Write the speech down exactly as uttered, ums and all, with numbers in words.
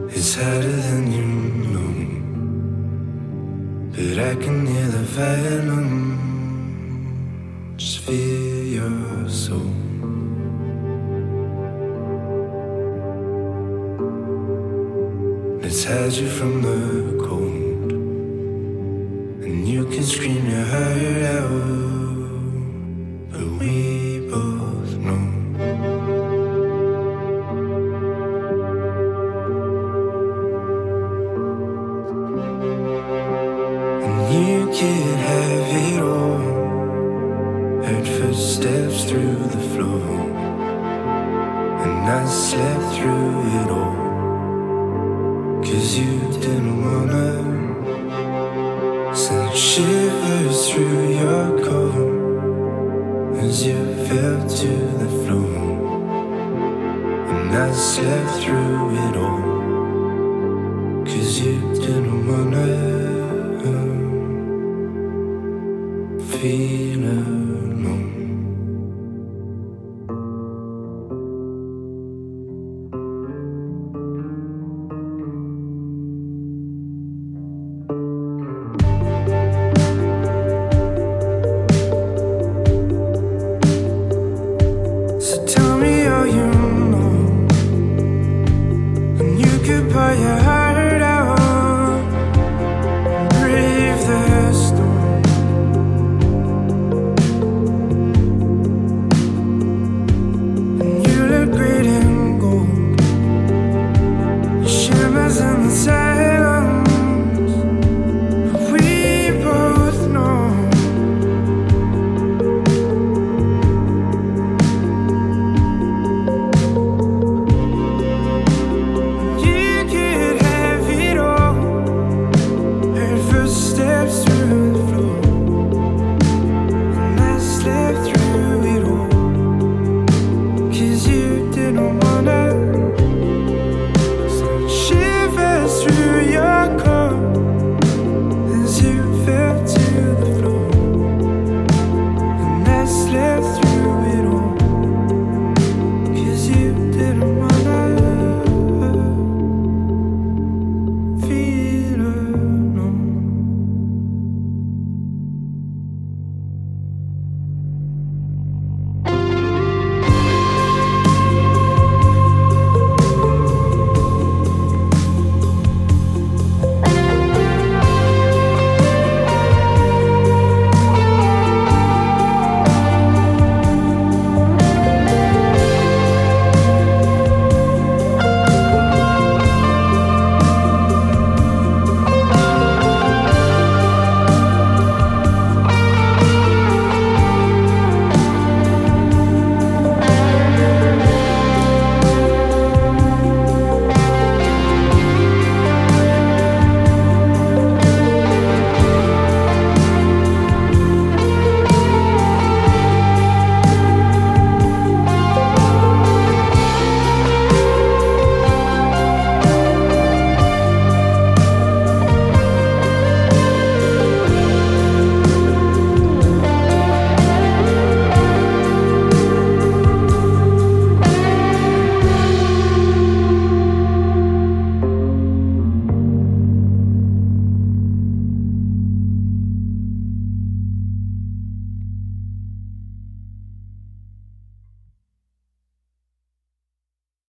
It's harder than you know, but I can hear the venom. Just feel your soul. Let's hide you from the cold, and you can scream your heart out, but we both know. You could have it all. Heard footsteps through the floor, and I slept through it all. Cause you didn't wanna. Sent shivers through your coat as you fell to the floor, and I slept through it all. Cause you didn't wanna feel alone. So tell me all you know, and you could pour your heart out and brave the storm. In the silence, but we both know. You could have it all. Heard footsteps through the floor, and I slept through it all. Cause you didn't want